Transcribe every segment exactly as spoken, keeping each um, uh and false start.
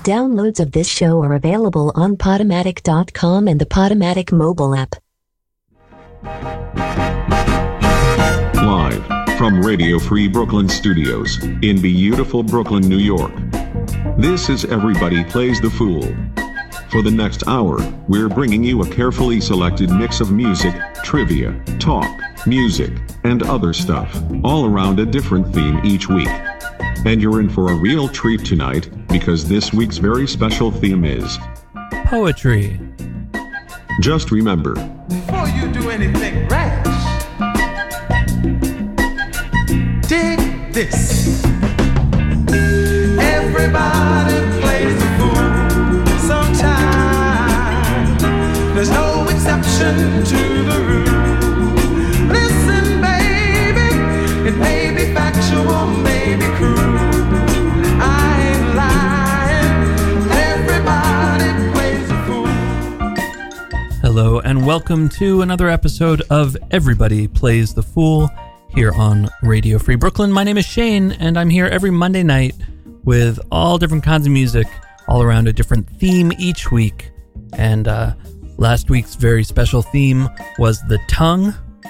Downloads of this show are available on Podomatic dot com and the Podomatic mobile app. Live from Radio Free Brooklyn Studios in beautiful Brooklyn, New York. This is Everybody Plays the Fool. For the next hour, we're bringing you a carefully selected mix of music, trivia, talk, music, and other stuff, all around a different theme each week. And you're in for a real treat tonight, because this week's very special theme is poetry. Just remember, before you do anything rash, dig this. Everybody plays the fool sometime. There's no exception to the rule. Listen, baby, it may be factual, may be cruel. Hello and welcome to another episode of Everybody Plays the Fool here on Radio Free Brooklyn. My name is Shane and I'm here every Monday night with all different kinds of music, all around a different theme each week. And uh, last week's very special theme was the tongue.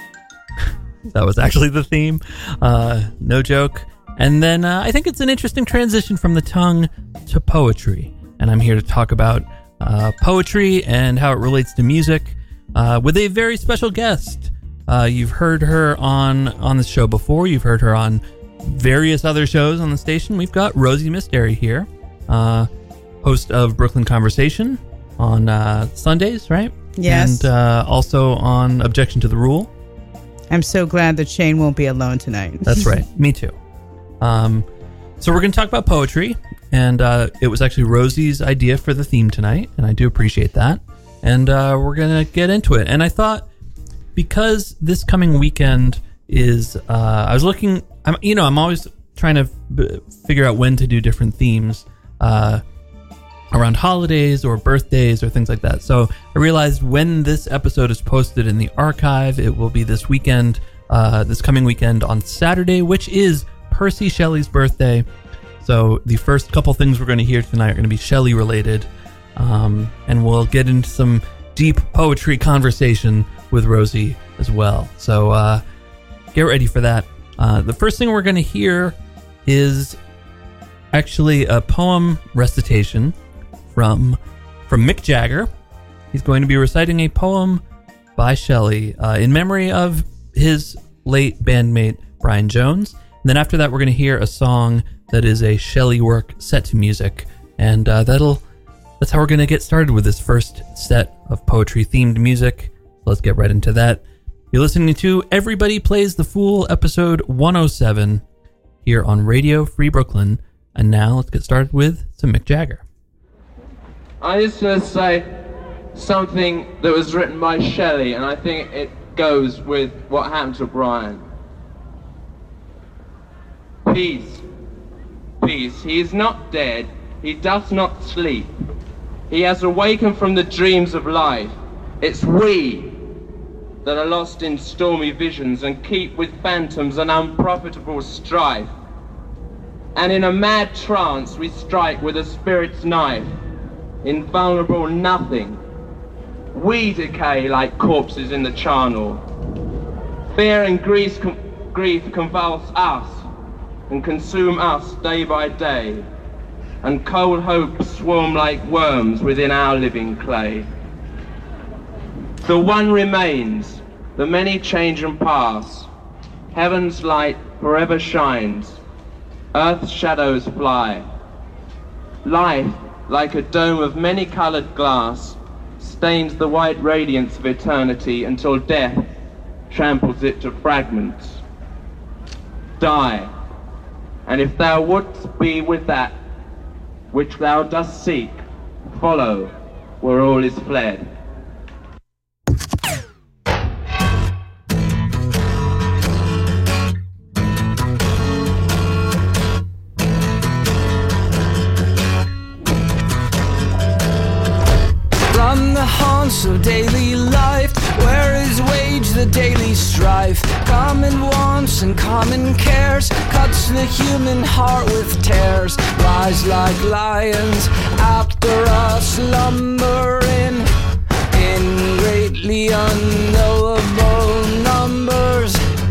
That was actually the theme, uh, no joke. And then uh, I think it's an interesting transition from the tongue to poetry. And I'm here to talk about Uh, poetry and how it relates to music uh, with a very special guest. Uh, you've heard her on on the show before. You've heard her on various other shows on the station. We've got Rosie Misteri here, uh, host of Brooklyn Conversation on uh, Sundays, right? Yes. And uh, also on Objection to the Rule. I'm so glad that Shane won't be alone tonight. That's right. Me too. Um, so we're going to talk about poetry. And uh, it was actually Rosie's idea for the theme tonight, and I do appreciate that. And uh, we're going to get into it. And I thought, because this coming weekend is, uh, I was looking, I'm, you know, I'm always trying to b- figure out when to do different themes uh, around holidays or birthdays or things like that. So I realized when this episode is posted in the archive, it will be this weekend, uh, this coming weekend on Saturday, which is Percy Shelley's birthday. So the first couple things we're going to hear tonight are going to be Shelley related, um, and we'll get into some deep poetry conversation with Rosie as well. So uh, get ready for that. Uh, the first thing we're going to hear is actually a poem recitation from from Mick Jagger. He's going to be reciting a poem by Shelley uh, in memory of his late bandmate Brian Jones. And then after that, we're going to hear a song that is a Shelley work set to music, and uh, that'll that's how we're going to get started with this first set of poetry themed music. Let's get right into that. You're listening to Everybody Plays the Fool, episode one oh seven, here on Radio Free Brooklyn. And now let's get started with some Mick Jagger. I just want to say something that was written by Shelley, and I think it goes with what happened to Brian. Peace. Peace. He is not dead, he does not sleep. He has awakened from the dreams of life. It's we that are lost in stormy visions and keep with phantoms an unprofitable strife. And in a mad trance we strike with a spirit's knife, invulnerable nothing. We decay like corpses in the charnel. Fear and grief, grief convulse us and consume us day by day, and cold hopes swarm like worms within our living clay. The one remains, the many change and pass, heaven's light forever shines, earth's shadows fly. Life, like a dome of many-coloured glass, stains the white radiance of eternity until death tramples it to fragments. Die. And if thou wouldst be with that which thou dost seek, follow where all is fled. From the haunts of daily life, where his wage the daily strife. Common wants and common cares cuts the human heart with tears. Rise like lions after us, slumbering in greatly unknowable numbers.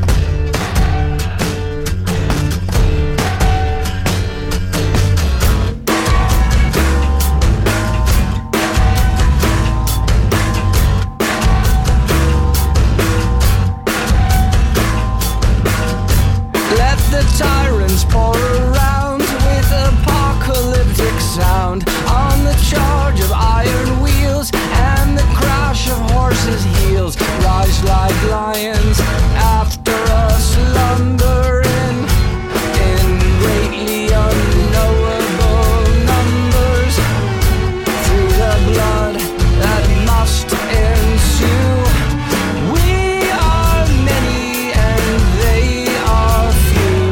The tyrants pour around with apocalyptic sound on the charge of iron wheels and the crash of horses' heels. Rise like lions after us, slumbering in greatly unknowable numbers. Through the blood that must ensue, we are many and they are few.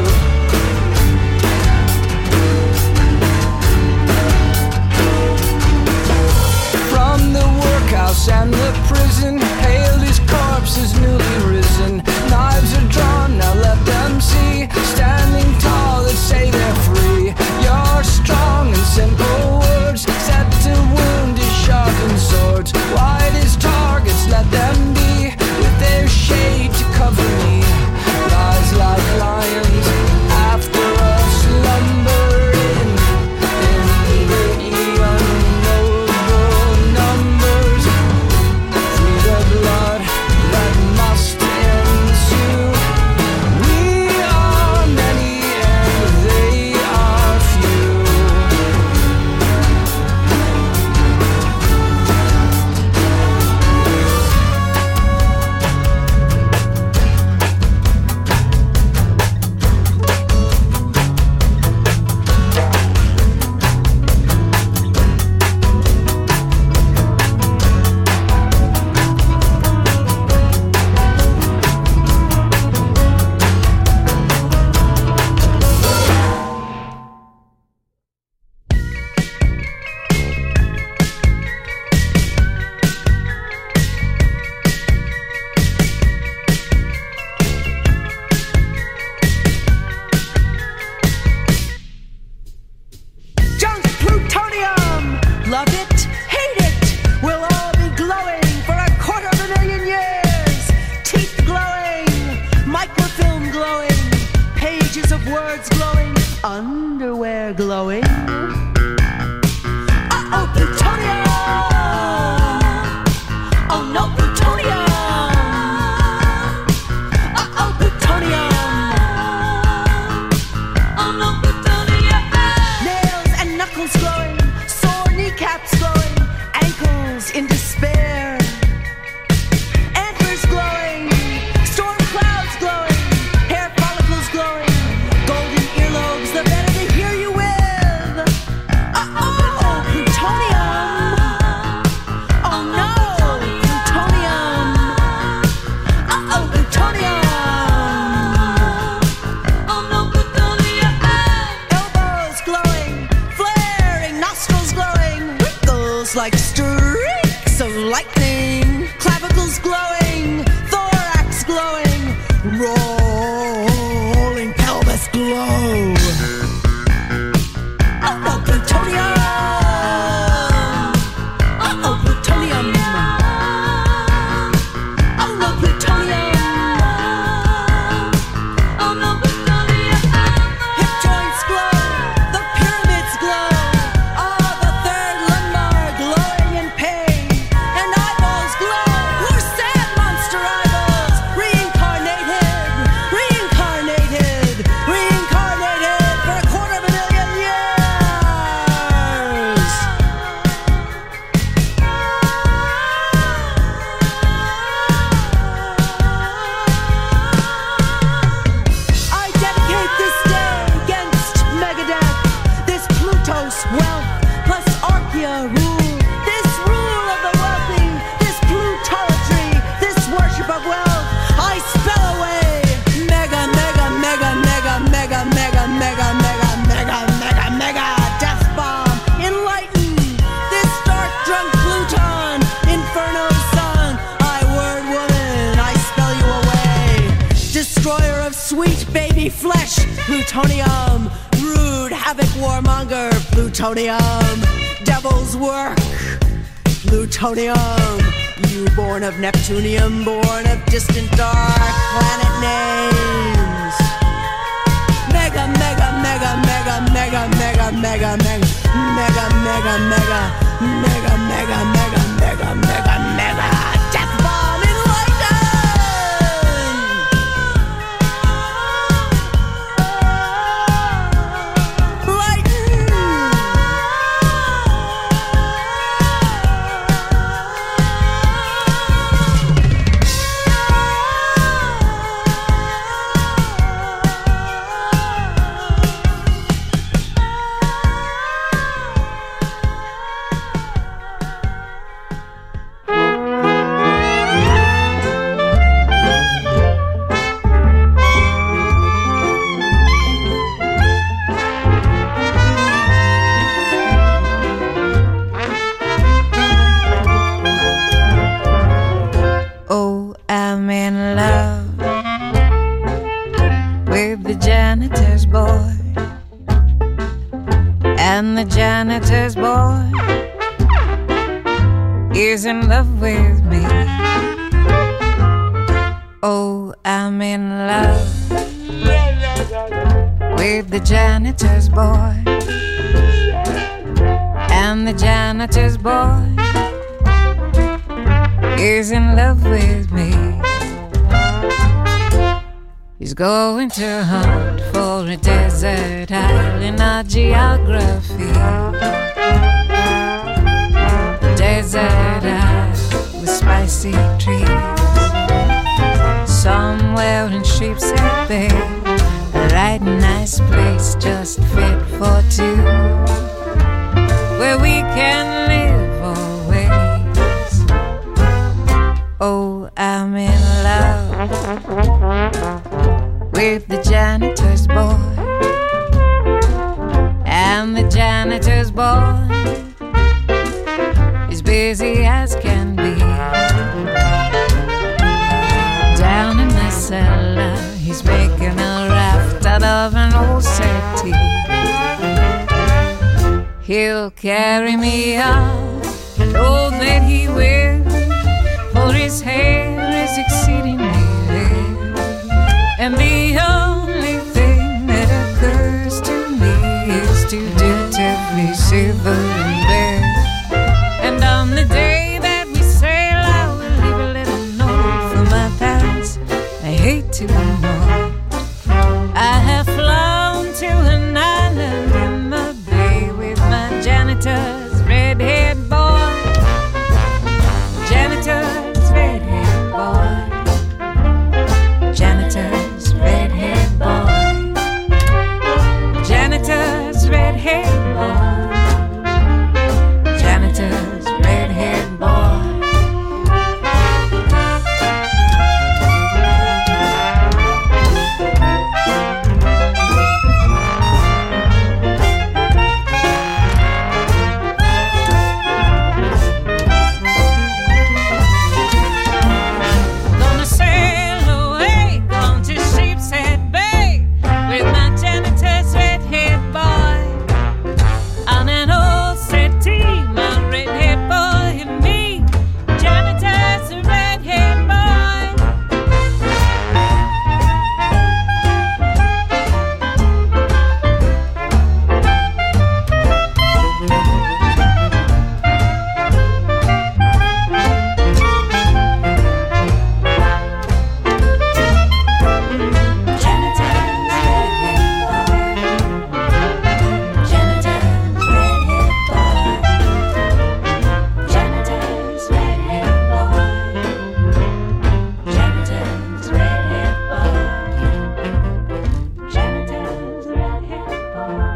From the workhouse and the prison, hailed his corpse is newly risen. Knives are drawn, now let them see. Standing tall, that say they're free. Your strong and simple words, set to wound his sharpened swords. Wide as targets, let them be, with their shade to cover me. Rise like lions after us, slumbering in greatly unknowable numbers. Through the blood that must ensue, we are many and they are few. Junk plutonium! Love it, hate it, we'll all be glowing for a quarter of a million years. Teeth glowing, microfilm glowing, pages of words glowing, underwear glowing. Uh-oh, plutonium! Oh no, plutonium! Uh-oh, plutonium! Oh no, plutonium! Nails and knuckles glowing, sore kneecaps glowing, ankles in despair. Antlers glowing, storm clouds glowing, hair follicles glowing, golden earlobes, the better to hear you with. Uh-oh, plutonium! Oh no, plutonium! Uh-oh, plutonium! Oh no, plutonium! Elbows glowing, flaring, nostrils glowing, wrinkles like streaks of lightning, clavicles glowing, thorax glowing, rolling pelvis glow. Uh-oh, plutonium! Uh-oh, plutonium! Oh no, plutonium! Oh no, plutonium! Hip joints glow, the pyramids glow, all the third lumbar glowing in pain, and eyeballs glow. We're sad monster eyeballs, reincarnated, reincarnated, reincarnated for a quarter of a million years. I dedicate this day against Megadeth, this Plutos wealth plus Archaea rule, this rule of the wealthy, this Plutolatry, this worship of wealth. I spell away mega, mega, mega, mega, mega, mega, mega, mega, mega, mega, mega, death bomb. Enlighten this dark drunk Pluton, inferno sun. I word woman, I spell plutonium, rude, havoc, warmonger, plutonium, devil's work, plutonium, you born of Neptunium, born of distant dark planet names. Mega, mega, mega, mega, mega, mega, mega, mega, mega, mega, mega, mega, mega, mega, mega, mega, mega, death bomb janitor's boy is in love with me. Oh, I'm in love with the janitor's boy, and the janitor's boy is in love with me. He's going to hunt for a desert island of geography. A desert island with spicy trees, somewhere in Sheepshead Bay, a right nice place just fit for two, where we can live always. Oh, I'm in love with the janitor's boy, and the janitor's boy is busy as can be. Down in the cellar, he's making a raft out of an old settee. He'll carry me out, oh that he will, for his hair is exceedingly rare, and the only thing that occurs to me is to dutifully shiver and bear. And on the day that we sail, I will leave a little note for my parents. I hate to know I have flown to an island in the bay with my janitor's red-haired boy. Janitor's red-haired boy. Janitor's red-haired boy. Janitor's red-haired boy. Janitor's red-haired boy. Gonna sail away, gone to Sheepshead Bay with my janitor's red-haired boy. On an old settee, my red-haired boy and me, janitor's red-haired boy. Janitor's red-haired boy. Janitor's red-haired boy. Janitor's red-haired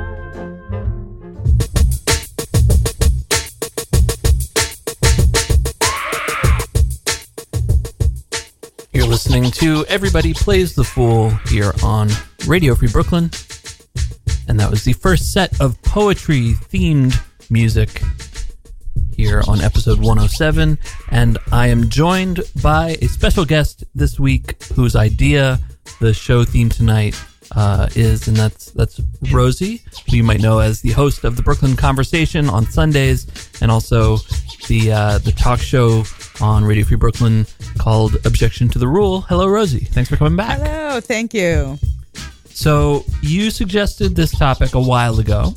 boy. You're listening to Everybody Plays the Fool here on Radio Free Brooklyn. And that was the first set of poetry-themed music here on episode one oh seven. And I am joined by a special guest this week whose idea, the show theme tonight, uh, is, and that's that's Rosie, who you might know as the host of the Brooklyn Conversation on Sundays, and also the uh, the talk show on Radio Free Brooklyn called Objection to the Rule. Hello, Rosie. Thanks for coming back. Hello, thank you. So you suggested this topic a while ago,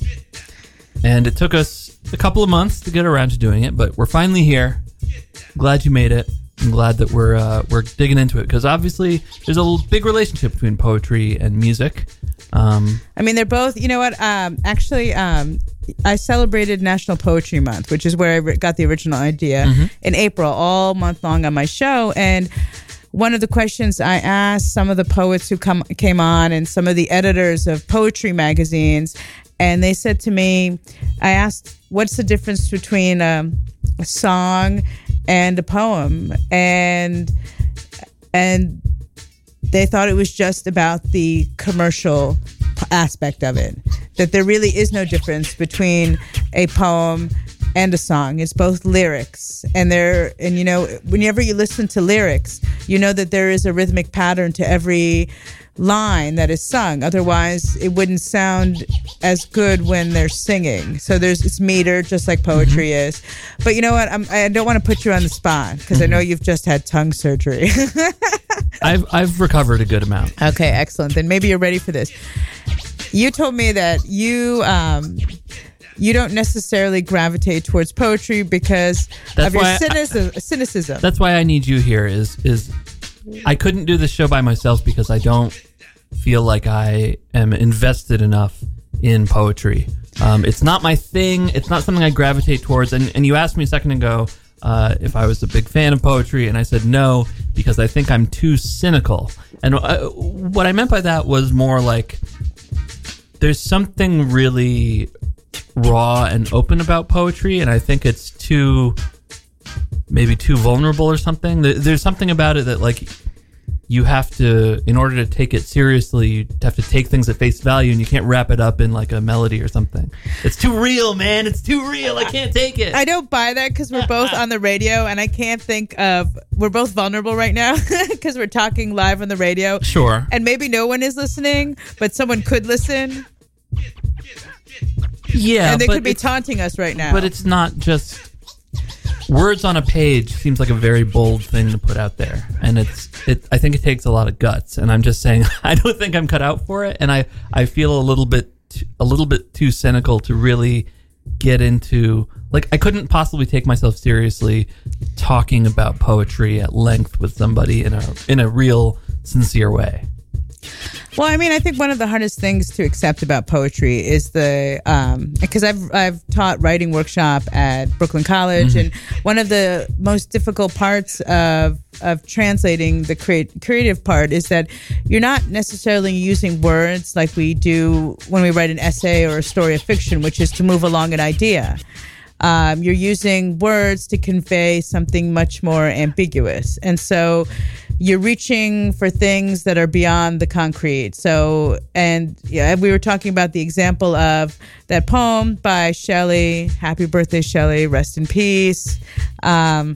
and it took us a couple of months to get around to doing it, but we're finally here. Glad you made it. I'm glad that we're uh, we're digging into it, because obviously there's a big relationship between poetry and music. Um, I mean, they're both, you know what, um, actually, um, I celebrated National Poetry Month, which is where I got the original idea, mm-hmm. in April, all month long on my show. And one of the questions I asked some of the poets who come came on and some of the editors of poetry magazines, and they said to me, I asked, what's the difference between um, a song and a poem? And and they thought it was just about the commercial aspect of it, that there really is no difference between a poem and a song. It's both lyrics, and there, and you know, whenever you listen to lyrics, you know that there is a rhythmic pattern to every line that is sung. Otherwise, it wouldn't sound as good when they're singing. So there's it's meter, just like poetry mm-hmm. is. But you know what? I'm, I don't want to put you on the spot, because mm-hmm. I know you've just had tongue surgery. I've I've recovered a good amount. Okay, excellent. Then maybe you're ready for this. You told me that you um, you don't necessarily gravitate towards poetry because that's of your why cynicism, I, cynicism. That's why I need you here. Is is I couldn't do this show by myself because I don't feel like I am invested enough in poetry. Um, it's not my thing. It's not something I gravitate towards. And, and you asked me a second ago uh, if I was a big fan of poetry, and I said no, because I think I'm too cynical. And uh, what I meant by that was more like there's something really raw and open about poetry, and I think it's too... maybe too vulnerable or something. There's something about it that, like, you have to, in order to take it seriously, you have to take things at face value, and you can't wrap it up in like a melody or something. It's too real, man. It's too real. I can't take it. I don't buy that, because we're both on the radio, and I can't think of, we're both vulnerable right now because we're talking live on the radio. Sure. And maybe no one is listening, but someone could listen. Yeah. And they but could be taunting us right now. But it's not just... words on a page seems like a very bold thing to put out there, and it's it. I think it takes a lot of guts, and I'm just saying I don't think I'm cut out for it, and I, I feel a little bit a little bit too cynical to really get into, like, I couldn't possibly take myself seriously talking about poetry at length with somebody in a in a real sincere way. Well, I mean, I think one of the hardest things to accept about poetry is the, um, because I've I've taught writing workshop at Brooklyn College, mm-hmm. and one of the most difficult parts of of translating the create, creative part is that you're not necessarily using words like we do when we write an essay or a story of fiction, which is to move along an idea. Um, you're using words to convey something much more ambiguous, and so you're reaching for things that are beyond the concrete. So, and yeah, we were talking about the example of that poem by Shelley, Happy Birthday, Shelley, rest in peace. Um,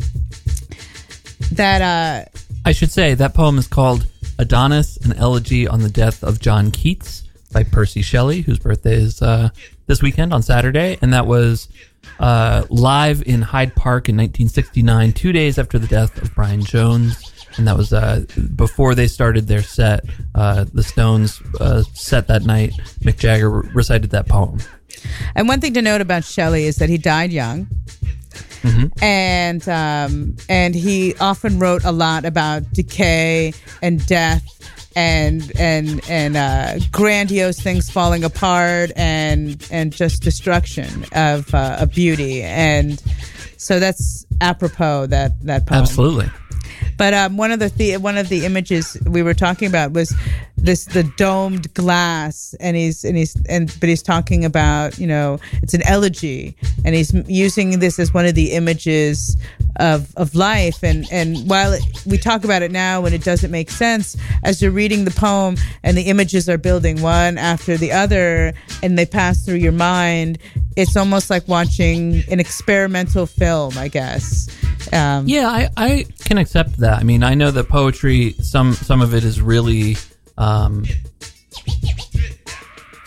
that uh, I should say that poem is called Adonis, an Elegy on the Death of John Keats by Percy Shelley, whose birthday is uh, this weekend on Saturday. And that was uh, live in Hyde Park in nineteen sixty-nine, two days after the death of Brian Jones. And that was uh, before they started their set. Uh, the Stones uh, set that night. Mick Jagger re- recited that poem. And one thing to note about Shelley is that he died young. Mm-hmm. And um, and he often wrote a lot about decay and death and and and uh, grandiose things falling apart and and just destruction of uh, of beauty. And so that's apropos, that that poem. Absolutely. But um, one of the, the one of the images we were talking about was this the domed glass, and he's and he's and but he's talking about, you know, it's an elegy, and he's using this as one of the images of of life. And and while it, we talk about it now when it doesn't make sense, as you're reading the poem and the images are building one after the other, and they pass through your mind, it's almost like watching an experimental film, I guess. Um, yeah, I, I can accept that. I mean, I know that poetry, some some of it is really, um,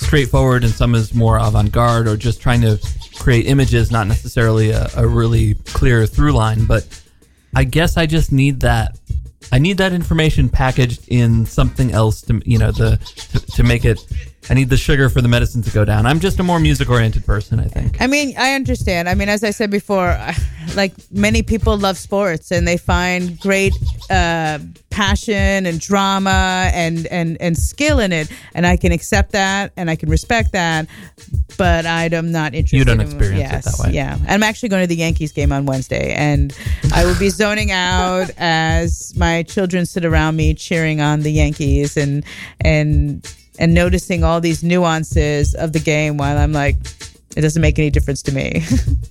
straightforward and some is more avant-garde, or just trying to create images, not necessarily a, a really clear through line. But I guess I just need that. I need that information packaged in something else to, you know, the to, to make it. I need the sugar for the medicine to go down. I'm just a more music-oriented person, I think. I mean, I understand. I mean, as I said before, like many people love sports and they find great uh, passion and drama and, and, and skill in it. And I can accept that and I can respect that. But I'm not interested. You don't in, experience yes, it that way. Yeah. I'm actually going to the Yankees game on Wednesday. And I will be zoning out as my children sit around me cheering on the Yankees and and... and noticing all these nuances of the game while I'm like, it doesn't make any difference to me.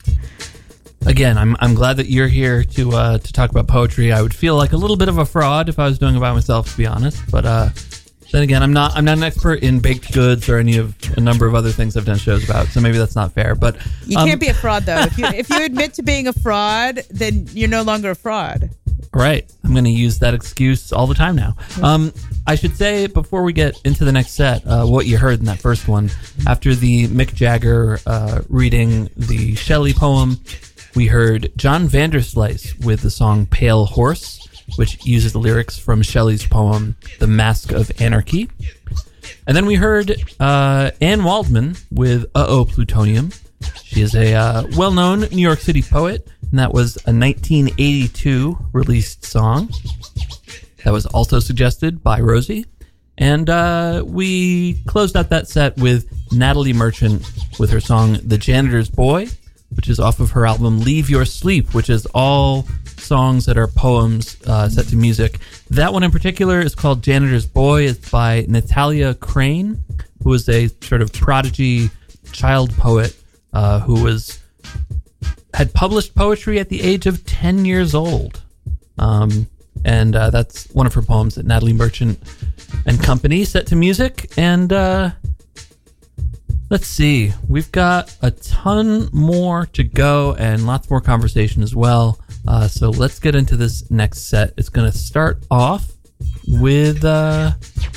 Again, I'm I'm glad that you're here to uh, to talk about poetry. I would feel like a little bit of a fraud if I was doing it by myself, to be honest. But uh, then again, I'm not I'm not an expert in baked goods or any of a number of other things I've done shows about. So maybe that's not fair. But you um, can't be a fraud though. If you if you admit to being a fraud, then you're no longer a fraud. Right. I'm going to use that excuse all the time now. Um, I should say, before we get into the next set, uh, what you heard in that first one, after the Mick Jagger uh, reading the Shelley poem, we heard John Vanderslice with the song Pale Horse, which uses the lyrics from Shelley's poem The Mask of Anarchy. And then we heard uh, Anne Waldman with Uh-Oh Plutonium. She is a uh, well-known New York City poet, and that was a nineteen eighty-two released song that was also suggested by Rosie. And uh, we closed out that set with Natalie Merchant with her song The Janitor's Boy, which is off of her album Leave Your Sleep, which is all songs that are poems uh, set to music. That one in particular is called Janitor's Boy. It's by Natalia Crane, who is a sort of prodigy child poet uh, who was had published poetry at the age of ten years old. Um, and uh, that's one of her poems that Natalie Merchant and Company set to music. And uh, let's see, we've got a ton more to go and lots more conversation as well. Uh, so let's get into this next set. It's going to start off with, uh,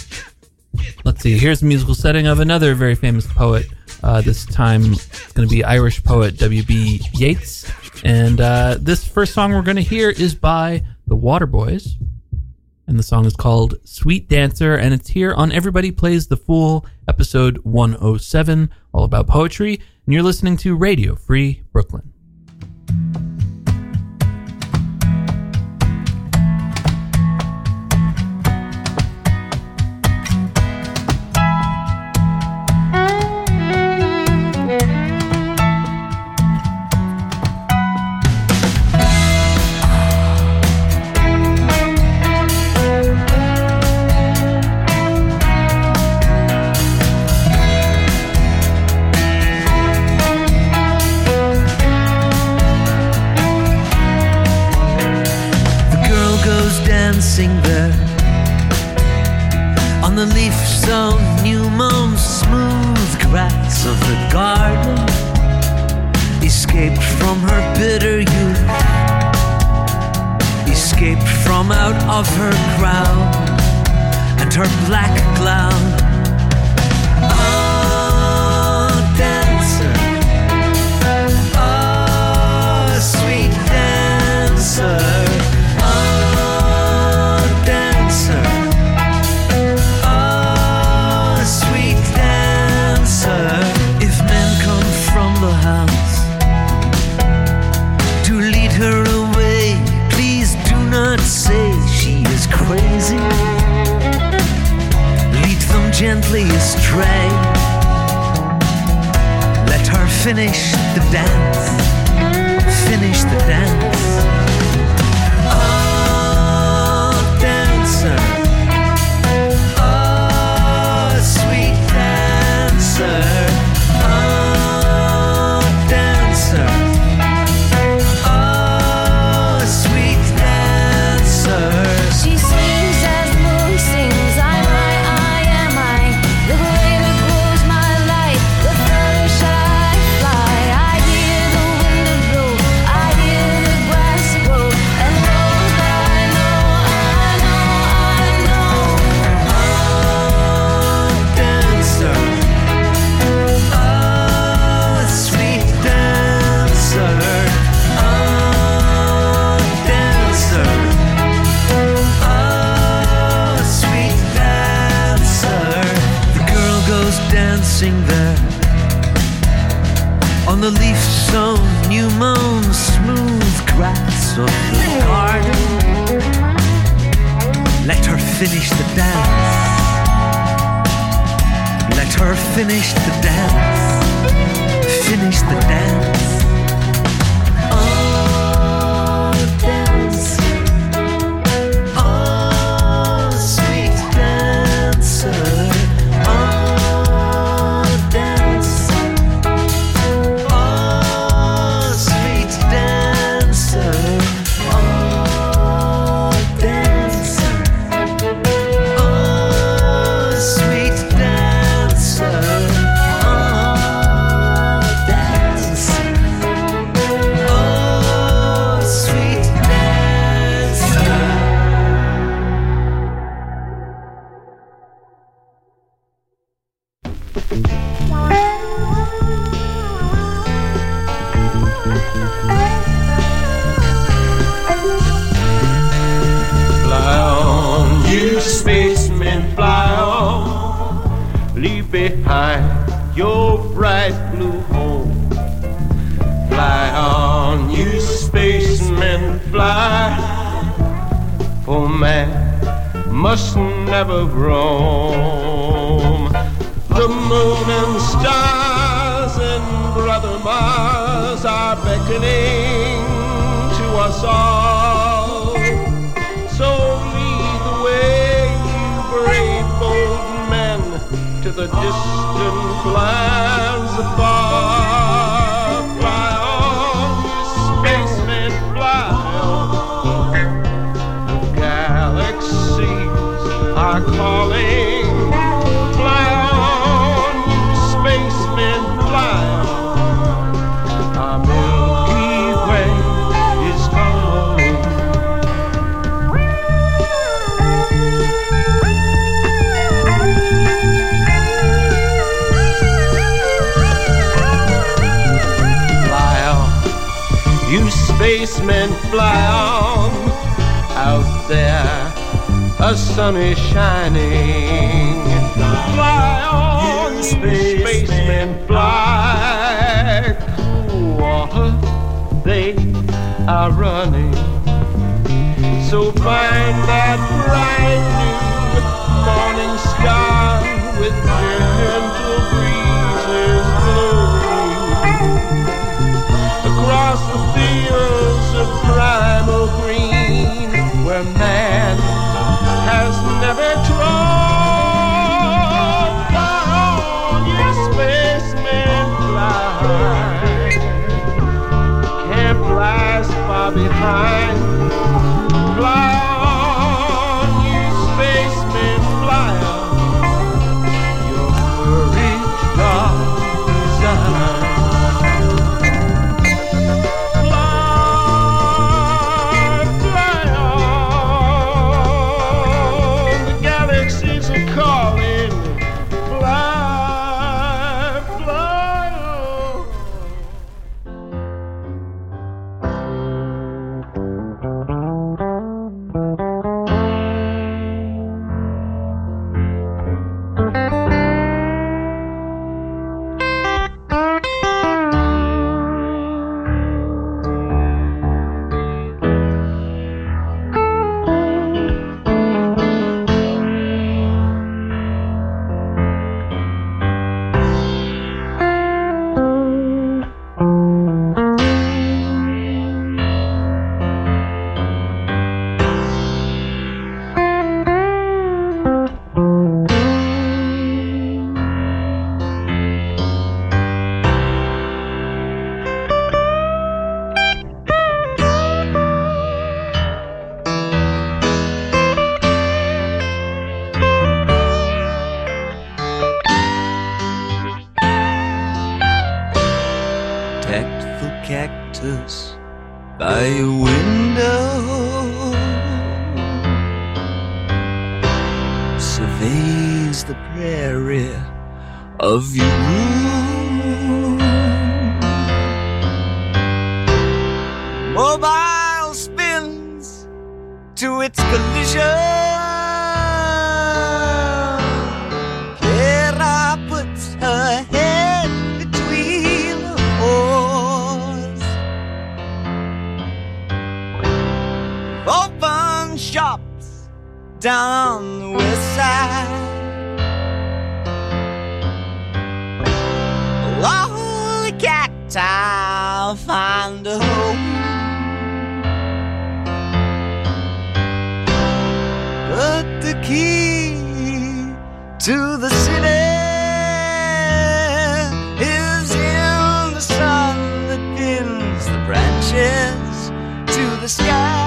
let's see, here's the musical setting of another very famous poet. Uh, this time it's going to be Irish poet W B Yeats. And uh, this first song we're going to hear is by the Waterboys. And the song is called Sweet Dancer. And it's here on Everybody Plays the Fool, episode one oh seven, all about poetry. And you're listening to Radio Free Brooklyn. The further shall I fly? I hear the moon, the smooth grass of the garden. Let her finish the dance. Let her finish the dance. Finish the dance. Oh, dance. Oh, sweet dancer. Oh, dance. Oh, sweet dancer. Oh, dance. Oh, sweet dancer. Fly on, you spacemen, fly on. Leave behind your bright blue home. Fly on, you spacemen, fly. For man must never roam. The moon and stars and Brother Mars are beckoning to us all. So lead the way, you brave bold men, to the distant lands afar. Fly on, spacemen, fly on. The galaxies are calling. Fly on, spacemen, fly on. Our Milky Way is calling. Fly on, you spacemen, fly on. Out there, a sun is shining. Fly on, you spacemen, fly. Cool water, they are running. So find that bright new morning sky with gentle breezes blowing across the fields of primal green, where man has never trod. Fly on, you spacemen, fly. Can't blast far behind. Fly on, you spacemen, fly on. Your courage, God, design. Fly, fly on. The galaxies are calling. Fly, fly on. Tactful cactus by your window surveys the prairie of your room. Mobile spins to its collision. Clara puts her head between the oars. shops down on the west side. Lonely cat, I'll find a home. But the key to the city is in the sun that pins the branches to the sky.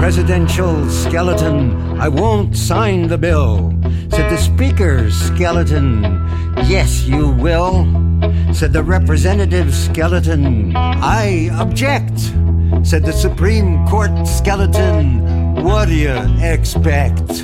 presidential skeleton, I won't sign the bill. Said the speaker skeleton, yes you will. Said the representative skeleton, I object. Said the Supreme Court skeleton, what do you expect?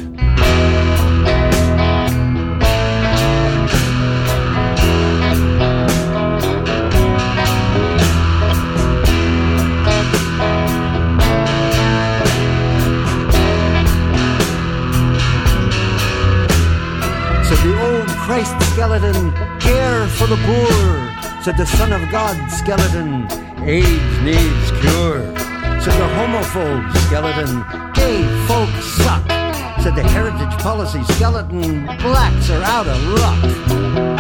Christ skeleton, care for the poor. Said the Son of God skeleton, AIDS needs cure. Said the homophobe skeleton, gay folks suck. Said the heritage policy skeleton, blacks are out of luck.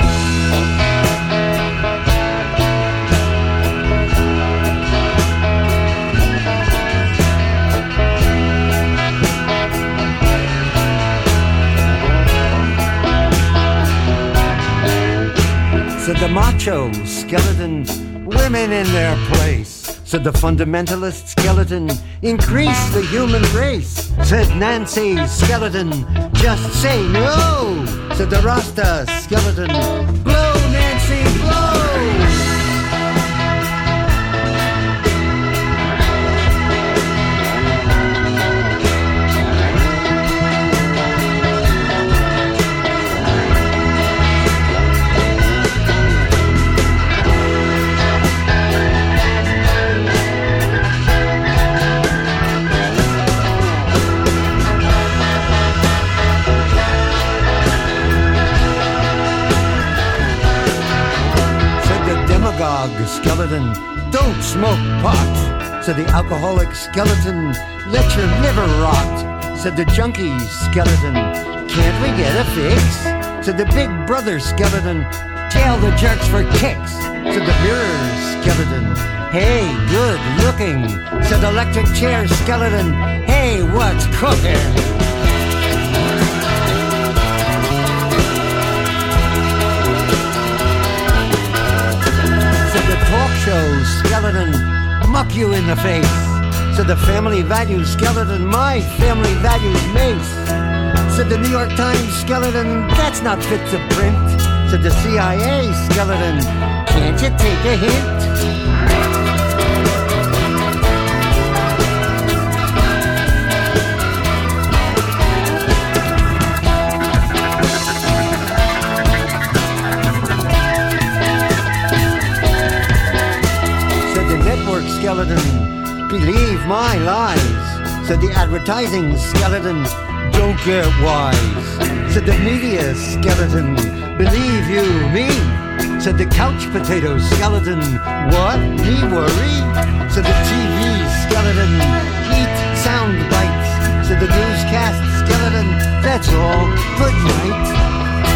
Said the macho skeleton, women in their place. Said the fundamentalist skeleton, increase the human race. Said Nancy skeleton, just say no. Said the Rasta skeleton, blow Nancy, blow. Skeleton, don't smoke pot. Said the alcoholic skeleton, let your liver rot. Said the junkie skeleton, can't we get a fix? Said the big brother skeleton, tell the jerks for kicks. Said the mirror skeleton, hey, good looking. Said the electric chair skeleton, hey, what's cooking? Talk show skeleton, muck you in the face. Said the family values skeleton, my family values mace. Said the New York Times skeleton, that's not fit to print. Said the C I A skeleton, can't you take a hint? Skeleton, believe my lies. Said the advertising skeleton, don't get wise. Said the media skeleton, believe you me. Said the couch potato skeleton, what, me worry? Said the T V skeleton, eat sound bites. Said the newscast skeleton, that's all, good night.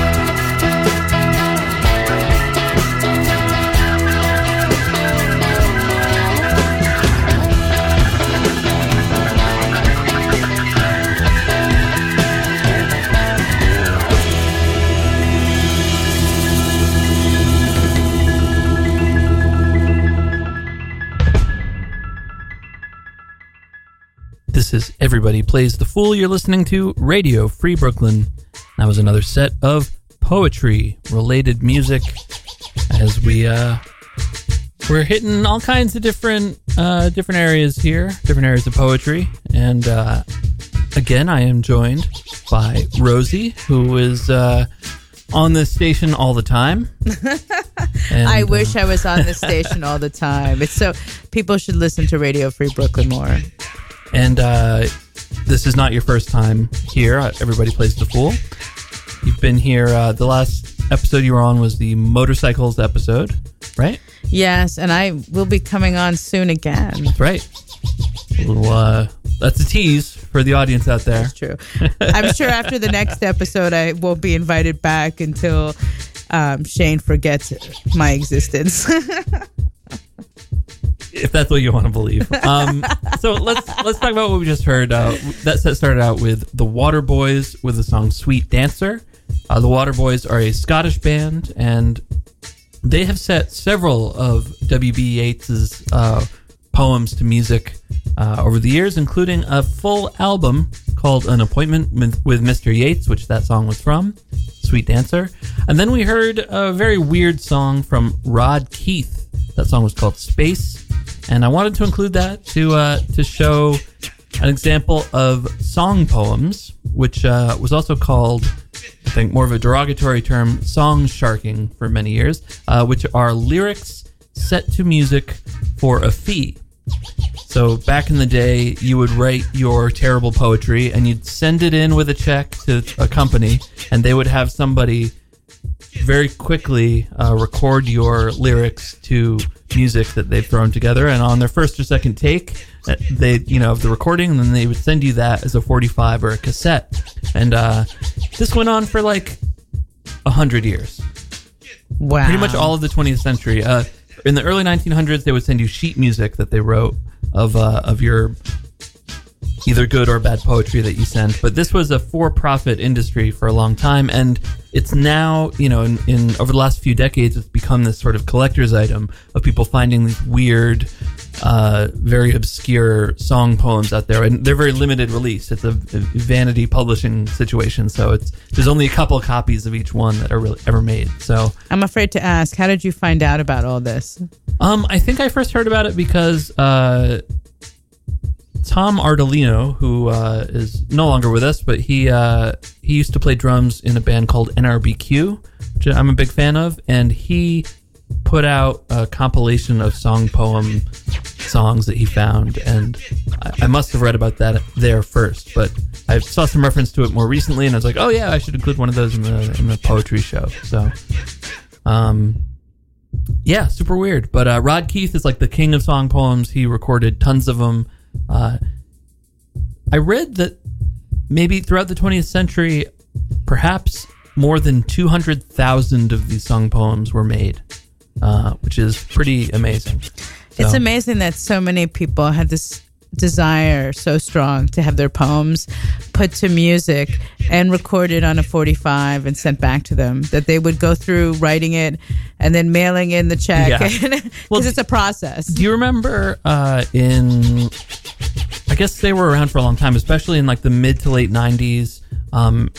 This is Everybody Plays the Fool. You're listening to Radio Free Brooklyn. That was another set of poetry related music as we uh we're hitting all kinds of different uh different areas here, different areas of poetry. And uh again, I am joined by Rosie, who is uh on this station all the time. And, I wish uh, I was on this station all the time. It's so people should listen to Radio Free Brooklyn more. And uh, this is not your first time here. Everybody Plays the Fool. You've been here. Uh, the last episode you were on was the motorcycles episode, right? Yes, and I will be coming on soon again. That's right. Well, uh, that's a tease for the audience out there. That's true. I'm sure after the next episode, I won't be invited back until um, Shane forgets my existence. If that's what you want to believe. Um, so let's let's talk about what we just heard. Uh, that set started out with the Waterboys with the song "Sweet Dancer." Uh, the Waterboys are a Scottish band, and they have set several of W B Yeats's uh, poems to music uh, over the years, including a full album called An Appointment with, with Mister Yates, which that song was from, Sweet Dancer. And then we heard a very weird song from Rod Keith. That song was called Space. And I wanted to include that to uh, to show an example of song poems, which uh, was also called, I think, more of a derogatory term, song sharking for many years, uh, which are lyrics set to music for a fee. So back in the day, you would write your terrible poetry and you'd send it in with a check to a company, and they would have somebody very quickly uh, record your lyrics to music that they've thrown together, and on their first or second take, they, you know, of the recording, and then they would send you that as a forty-five or a cassette. And uh, this went on for like a hundred years. Wow. Pretty much all of the twentieth century. Uh, in the early nineteen hundreds, they would send you sheet music that they wrote of uh, of your either good or bad poetry that you sent. But this was a for-profit industry for a long time, and it's now, you know, in, in over the last few decades, it's become this sort of collector's item of people finding these weird, uh, very obscure song poems out there, and they're very limited release. It's a, a vanity publishing situation, so it's there's only a couple copies of each one that are really ever made. So I'm afraid to ask, how did you find out about all this? Um, I think I first heard about it because uh, Tom Ardolino, who uh, is no longer with us, but he uh, he used to play drums in a band called N R B Q, which I'm a big fan of, and he put out a compilation of song poem songs that he found, and I, I must have read about that there first, but I saw some reference to it more recently, and I was like, oh yeah, I should include one of those in the in the poetry show. So, um, yeah, super weird. But uh, Rod Keith is like the king of song poems. He recorded tons of them. Uh, I read that maybe throughout the twentieth century, perhaps more than two hundred thousand of these song poems were made, uh, which is pretty amazing. So, it's amazing that so many people had this desire so strong to have their poems put to music and recorded on a forty-five and sent back to them, that they would go through writing it and then mailing in the check, because yeah. well, it's a process. Do you remember uh, in, I guess they were around for a long time, especially in like the mid to late nineties, um,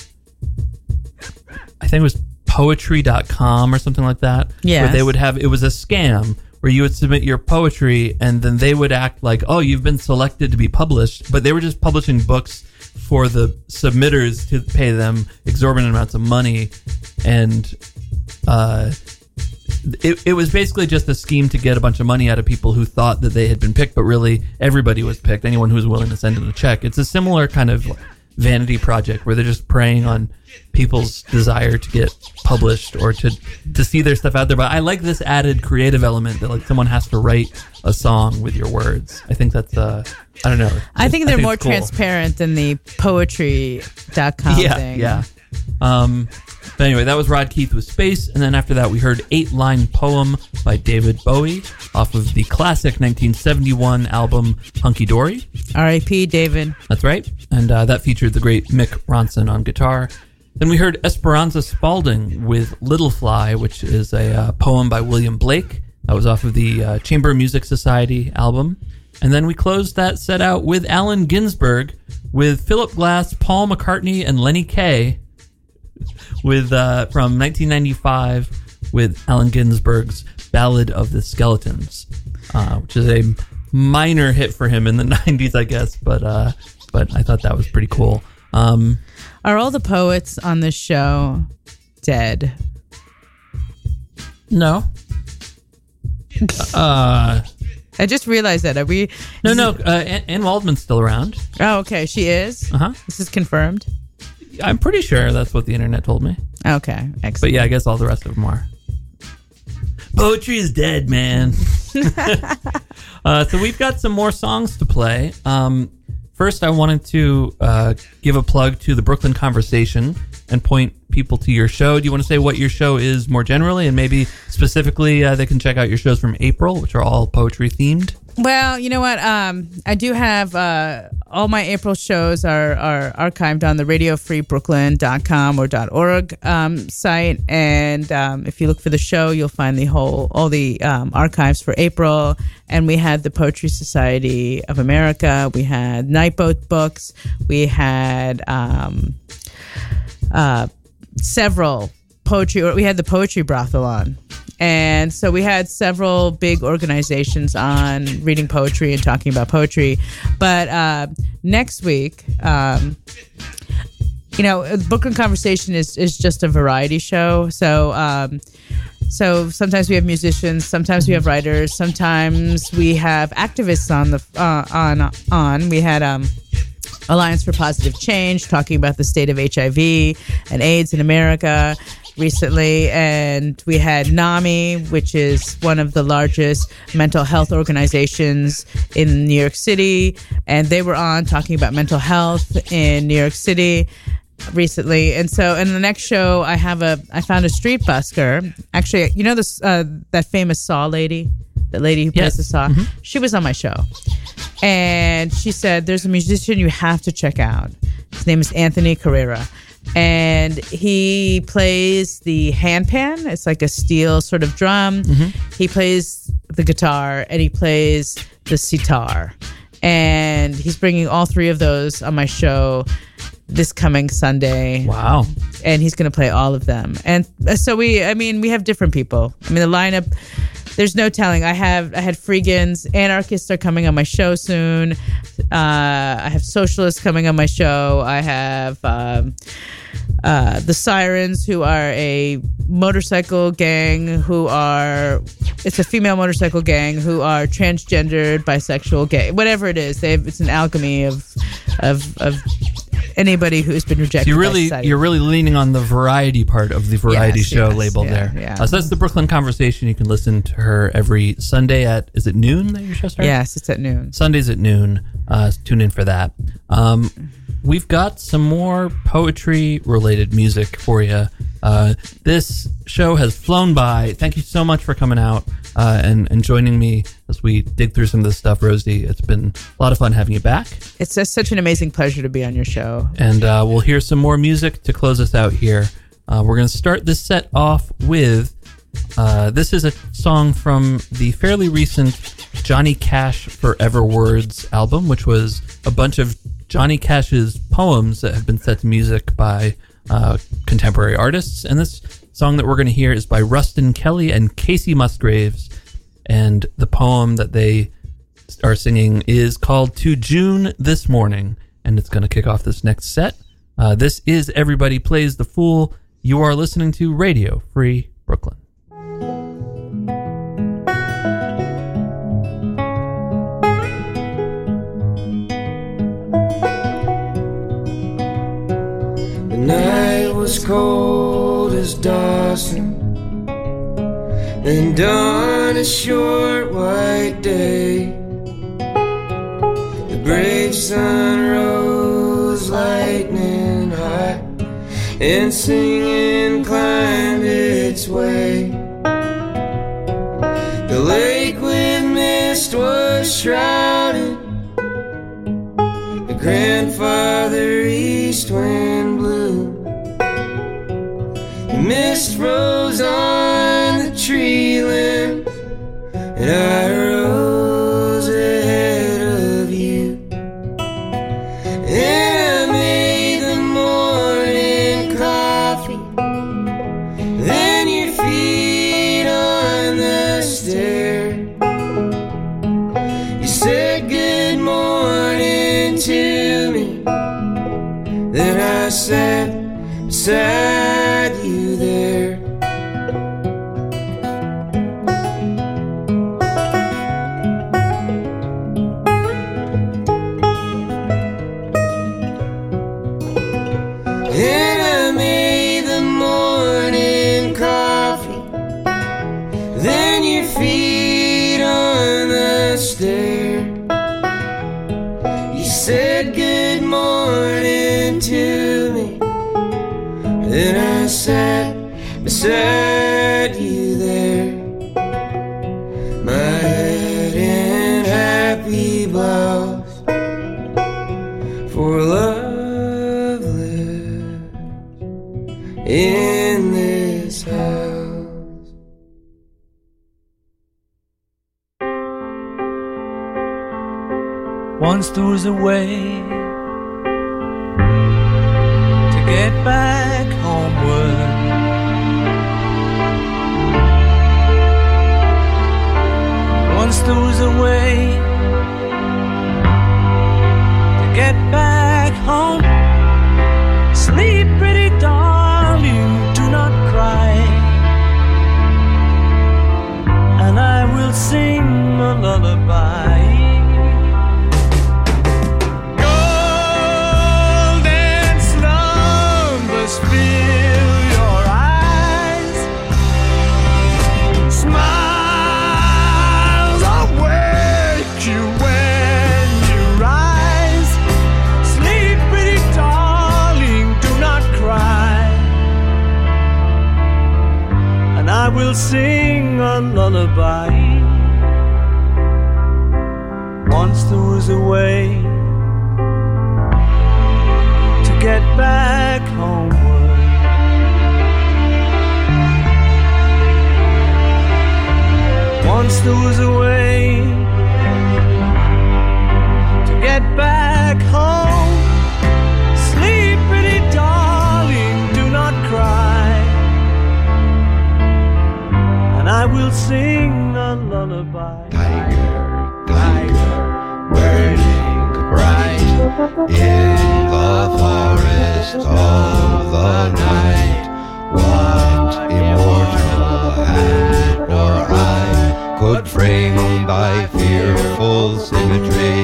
I think it was poetry dot com or something like that, yes. where they would have, it was a scam where you would submit your poetry and then they would act like, oh, you've been selected to be published, but they were just publishing books for the submitters to pay them exorbitant amounts of money. And uh, it, it was basically just a scheme to get a bunch of money out of people who thought that they had been picked, but really everybody was picked, anyone who was willing to send in a check. It's a similar kind of vanity project where they're just preying on people's desire to get published or to to see their stuff out there. But I like this added creative element that like someone has to write a song with your words. I think that's uh I don't know. I think they're I think more it's cool. transparent than the poetry dot com yeah, thing. Yeah. Um but anyway, that was Rod Keith with Space, and then after that we heard Eight Line Poem by David Bowie off of the classic nineteen seventy-one album Hunky Dory. R I P David. That's right. And uh, that featured the great Mick Ronson on guitar. Then we heard Esperanza Spalding with Little Fly, which is a uh, poem by William Blake. That was off of the uh, Chamber Music Society album. And then we closed that set out with Allen Ginsberg, with Philip Glass, Paul McCartney, and Lenny Kaye, with uh, from nineteen ninety-five, with Allen Ginsberg's Ballad of the Skeletons, uh, which is a minor hit for him in the nineties, I guess, but uh, but I thought that was pretty cool. Um, Are all the poets on this show dead? No. uh, I just realized that. Are we? No, no. Uh, Ann, Ann Waldman's still around. Oh, okay. She is? Uh huh. This is confirmed? I'm pretty sure that's what the internet told me. Okay. Excellent. But yeah, I guess all the rest of them are. Poetry is dead, man. uh, so we've got some more songs to play. Um, first, I wanted to uh, give a plug to the Brooklyn Conversation and point people to your show. Do you want to say what your show is more generally, and maybe specifically uh, they can check out your shows from April, which are all poetry themed? Well, you know what? Um, I do have uh, all my April shows are, are archived on the radio free brooklyn dot com or .org um, site. And um, if you look for the show, you'll find the whole, all the um, archives for April. And we had the Poetry Society of America. We had Nightboat Books. We had um, uh, several poetry, or we had the Poetry Brothel on. And so we had several big organizations on reading poetry and talking about poetry. But uh, next week, um, you know, Brooklyn Conversation is, is just a variety show. So um, so sometimes we have musicians, sometimes we have writers, sometimes we have activists on the uh, on on. We had um, Alliance for Positive Change talking about the state of H I V and AIDS in America recently, and we had NAMI, which is one of the largest mental health organizations in New York City, and they were on talking about mental health in New York City recently. And so in the next show, I have a I found a street busker. Actually, you know this uh, that famous Saw lady, the lady who plays Yes. the Saw. Mhm. She was on my show, and she said, "There's a musician you have to check out. His name is Anthony Carrera." And he plays the handpan. It's like a steel sort of drum. Mhm. He plays the guitar and he plays the sitar. And he's bringing all three of those on my show this coming Sunday. Wow. And he's going to play all of them. And so we, I mean, we have different people. I mean, the lineup, there's no telling. I have, I had Freegans, anarchists are coming on my show soon. Uh, I have socialists coming on my show. I have um, uh, the Sirens, who are a motorcycle gang, who are, it's a female motorcycle gang, who are transgendered, bisexual, gay, whatever it is. They have, it's an alchemy of, of, of anybody who's been rejected. So you're by really society. you're really leaning on the variety part of the variety Yes, show yes, label yeah, there. yeah. Uh, so that's the Brooklyn Conversation. You can listen to her every Sunday at, is it noon that your show starts? Yes, it's at noon. Sundays at noon. Uh, tune in for that. Um, we've got some more poetry related music for you. Uh, this show has flown by. Thank you so much for coming out uh, and, and joining me as we dig through some of this stuff, Rosie. It's been a lot of fun having you back. It's just such an amazing pleasure to be on your show. And uh, we'll hear some more music to close us out here. Uh, we're going to start this set off with, uh, this is a song from the fairly recent Johnny Cash Forever Words album, which was a bunch of Johnny Cash's poems that have been set to music by uh, contemporary artists. And this song that we're going to hear is by Rustin Kelly and Casey Musgraves. And the poem that they are singing is called To June This Morning. And it's going to kick off this next set. Uh, this is Everybody Plays the Fool. You are listening to Radio Free Brooklyn. The night was cold as Dawson, then dawned a short white day. The brave sun rose lightning hot, and singing climbed its way. The lake with mist was shrouded, the grandfather east wind blew. The mist rose on the tree limbs, and I rose ahead of you. And I made the morning coffee, then your feet on the stair. You said good morning to me, then I sat beside you there. And I made the morning coffee, then your feet on the stair. You said good morning to me, then I sat beside you there. My head in happy blouse, in this house. Once there was a way to get back homeward. Once there was a way to get back home. Sleep, pretty darling, do not cry, and I will sing a lullaby. Fill your eyes, smiles awake you when you rise. Sleep, pretty darling, do not cry, And I will sing a lullaby. Once there was a way to get back homeward. Once there was a way to get back home. Sleep, pretty darling, do not cry, and I will sing a lullaby. Tiger, tiger, burning bright in the forest of the night. What immortal hand or eye could frame thy fearful symmetry?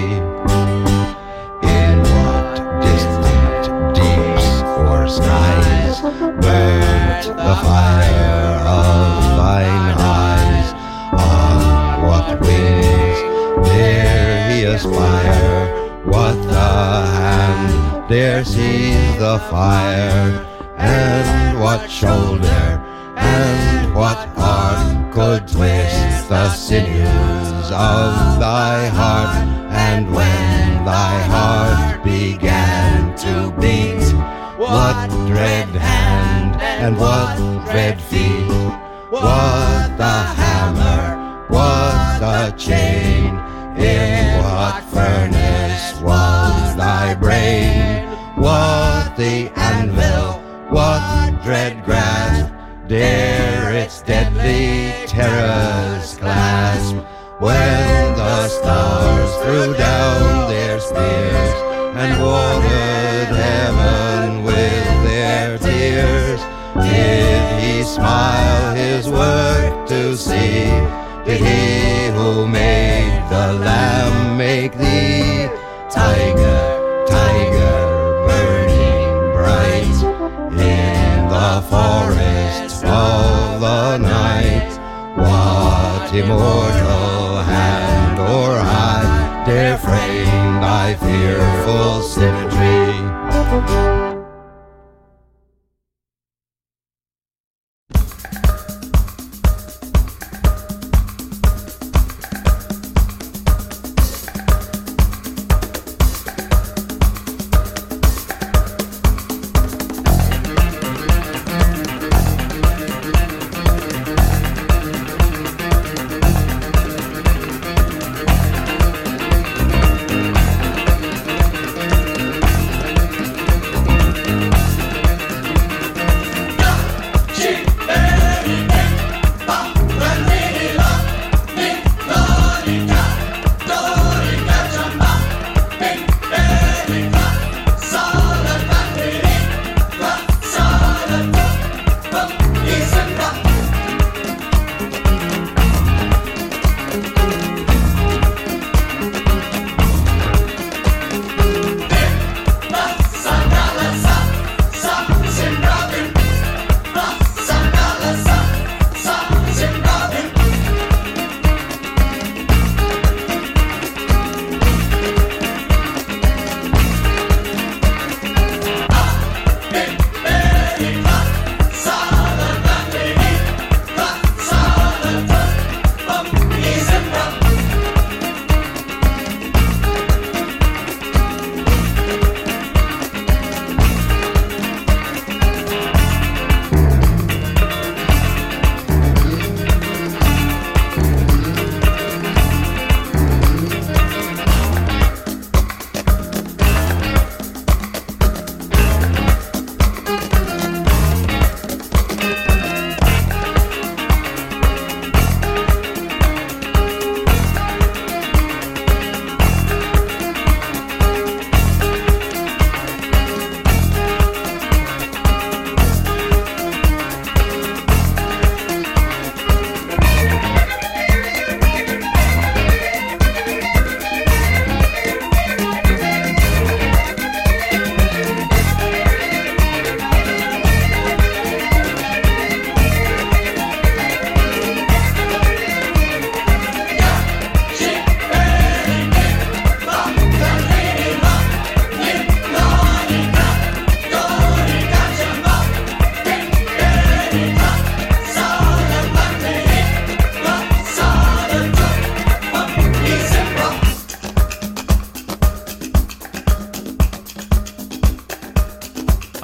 In what distant deeps or skies burnt the fire of thine eyes? On what wings dare he aspire? What the hand dare seize the fire? And what shoulder and what arm could twist the sinews of thy heart? And when thy heart began to beat, what dread hand and what dread feet? What the hammer, what the chain? In what furnace was thy brain? What the anvil, what dread grasp dare its deadly terrors clasp? When the stars threw down their spears and watered heaven with their tears, did he smile his work to see? Did he who made the lamb make thee? Tiger, tiger, burning bright in the forest of the night. What immortal hand or eye dare frame thy fearful symmetry?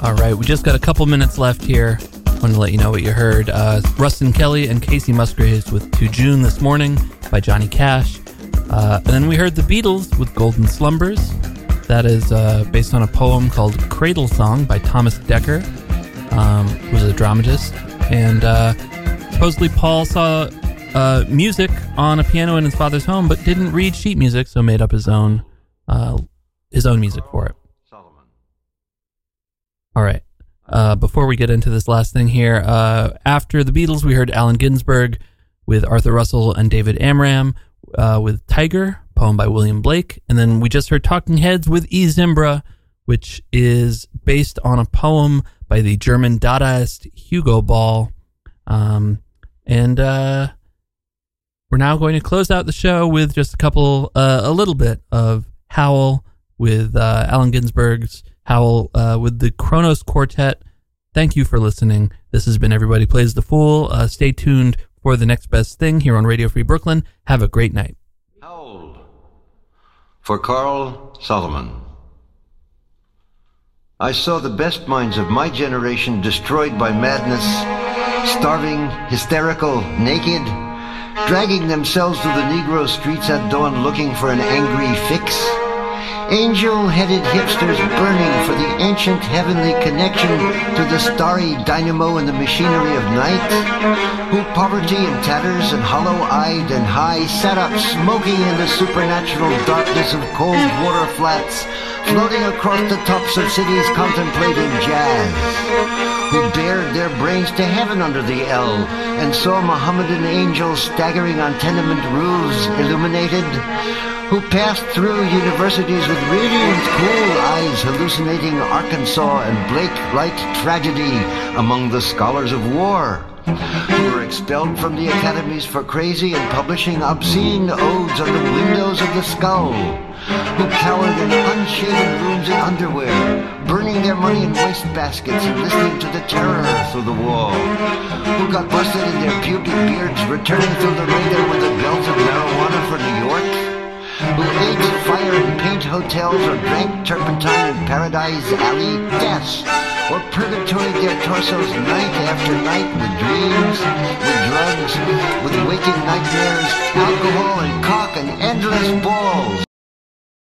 All right, we just got a couple minutes left here. Want to let you know what you heard. Uh, Rustin Kelly and Casey Musgraves with To June This Morning by Johnny Cash. Uh, and then we heard the Beatles with Golden Slumbers. That is uh, based on a poem called Cradle Song by Thomas Dekker, um, who was a dramatist. And uh, supposedly Paul saw uh, music on a piano in his father's home, but didn't read sheet music, so made up his own uh, his own music for it. All right. Uh, before we get into this last thing here, uh, after the Beatles, we heard Allen Ginsberg with Arthur Russell and David Amram uh, with Tiger, poem by William Blake. And then we just heard Talking Heads with E. Zimbra, which is based on a poem by the German Dadaist Hugo Ball. Um, and uh, we're now going to close out the show with just a couple, uh, a little bit of Howl with uh, Allen Ginsberg's Howl uh, with the Kronos Quartet. Thank you for listening. This has been Everybody Plays the Fool. Uh, stay tuned for the next best thing here on Radio Free Brooklyn. Have a great night. Howl for Carl Solomon. I saw the best minds of my generation destroyed by madness, starving, hysterical, naked, dragging themselves through the Negro streets at dawn looking for an angry fix. Angel-headed hipsters burning for the ancient heavenly connection to the starry dynamo and the machinery of night, who poverty and tatters and hollow-eyed and high sat up smoking in the supernatural darkness of cold water flats, floating across the tops of cities contemplating jazz, who bared their brains to heaven under the L and saw Mohammedan angels staggering on tenement roofs illuminated, who passed through universities with radiant, cool eyes hallucinating Arkansas and Blake-like tragedy among the scholars of war, who were expelled from the academies for crazy and publishing obscene odes on the windows of the skull, who cowered in unshaven rooms in underwear, burning their money in wastebaskets and listening to the terror through the wall, who got busted in their pubic beards returning through the radar with a belt of marijuana for New York, who ate fire and paint hotels or drank turpentine in Paradise Alley gas, or purgatoried their torsos night after night with dreams, with drugs, with waking nightmares, alcohol and cock and endless balls.